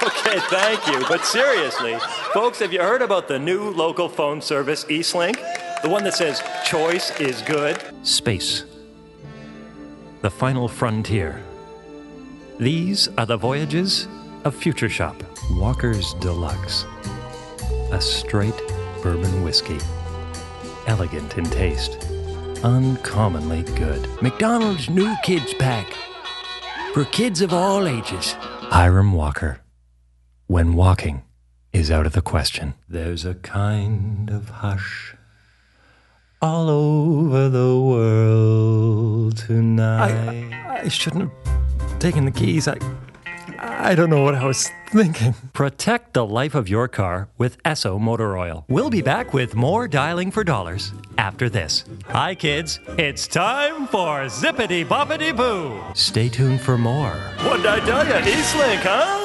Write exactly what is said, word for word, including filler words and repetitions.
Okay, thank you. But seriously, folks, have you heard about the new local phone service, Eastlink? The one that says, choice is good? Space. The final frontier. These are the voyages of Future Shop. Walker's Deluxe. A straight bourbon whiskey. Elegant in taste. Uncommonly good. McDonald's new kids pack. For kids of all ages. Hiram Walker. When walking is out of the question. There's a kind of hush all over the world tonight. I, I shouldn't have taken the keys. I, I don't know what I was thinking. Protect the life of your car with Esso Motor Oil. We'll be back with more Dialing for Dollars after this. Hi, kids. It's time for Zippity Boppity Boo. Stay tuned for more. What did I tell you? Eastlink, huh?